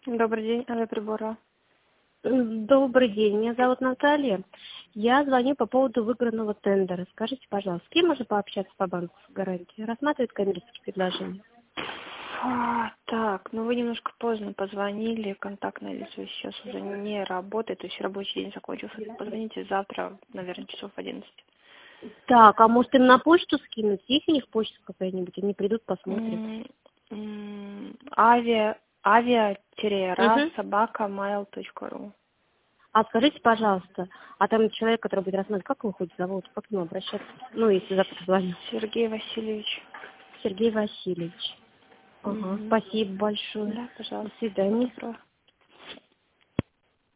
Добрый день, авиаприбора. Добрый день, меня зовут Наталья. Я звоню по поводу выигранного тендера. Скажите, пожалуйста, с кем можно пообщаться по банку гарантии? Рассматривает коммерческие предложения? Так, ну вы немножко поздно позвонили, контактное лицо сейчас уже не работает, то есть рабочий день закончился. Позвоните завтра, наверное, часов в 11. Так, а может им на почту скинуть? Есть у них почта какая-нибудь? Они придут, посмотрят. Авиа-ра Угу. собака mail.ru. А скажите, пожалуйста, а там человек, который будет рассматривать, как его хоть зовут? Как к нему обращаться? Ну, если завтра звоню. Сергей Васильевич. Сергей Васильевич. Ага, спасибо большое. Да, До пожалуйста. свидания. Добро.